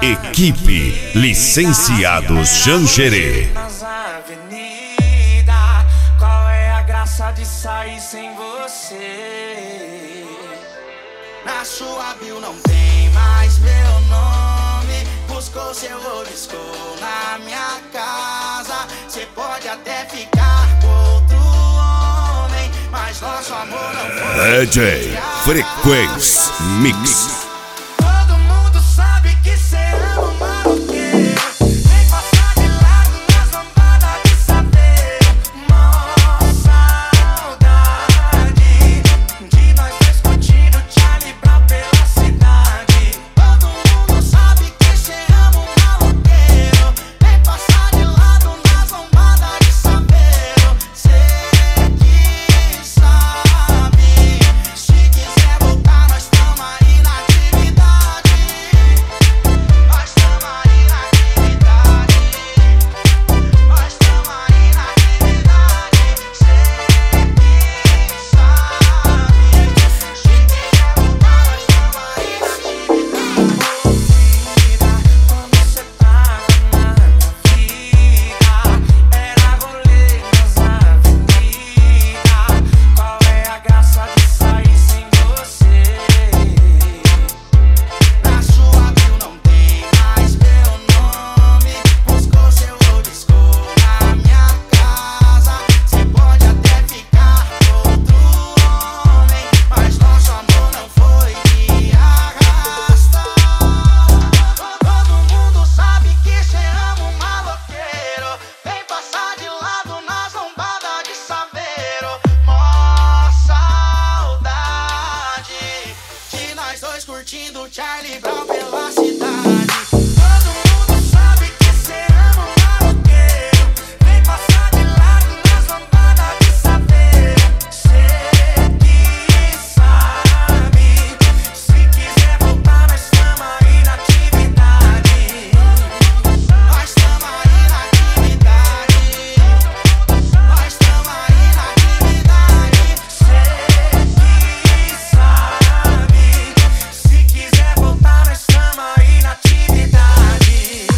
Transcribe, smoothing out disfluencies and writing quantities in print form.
Equipe Licenciados Xanxerê. Nas avenidas, qual é a graça de sair sem você? Na sua bio não tem mais meu nome. Buscou seu rabiscou na minha casa. Cê pode até ficar com outro homem, mas nosso amor não foi. DJ Frequência Mix. Todo mundo sabe que cê ama o maloqueiro. Vem passar de lado nas lambadas de saber. Mó saudade de nós dois curtindo Charlie Brown pela cidade. Todo mundo sabe que cê ama o maloqueiro. Vem passar de lado nas lambadas de saber. Cê que sabe. Se quiser voltar, nós tamo aí na atividade. Nós tamo aí na atividade. Nós tamo aí na atividade. Cê que sabe. Se quiser voltar, nós tamo aí na atividade. Quando cê tava na minha vida, era rolê nas avenidas. Qual é a graça de sair sem você? Na sua bio não tem mais meu nome. Buscou seu rabiscou na minha casa. Cê pode até ficar com outro homem, mas nosso amor não foi de arrasta. Todo mundo sabe que cê ama o maloqueiro. Vem passar de lado nas lombadas de saveiro. Mó saudade de nós dois curtindo Charlie Brown pela cidade.